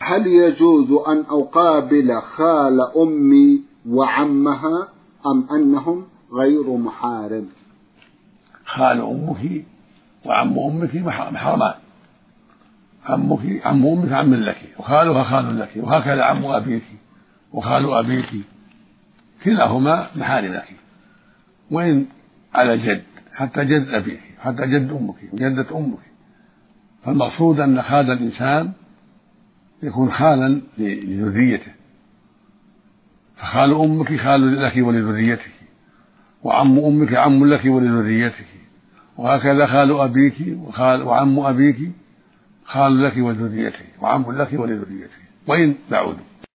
هل يجوز أن أقابل خال أمي وعمها أم أنهم غير محارم؟ خال أمك وعم أمك محرمان. عم أمك عم لك، وخالها خال لك، وهكذا عم أبيك وخال أبيك كلاهما محارم لك، وإن على جد، حتى جد أبيك، حتى جد أمك وجدة أمك. فالمقصود أن خال الإنسان يكون خالا لذريته، فخال أمك خال لك ولذريتك، وعم أمك عم لك ولذريتك، وهكذا خال أبيك وعم أبيك خال لك ولذريتك، وعم لك ولذريتك وإن بعدوا.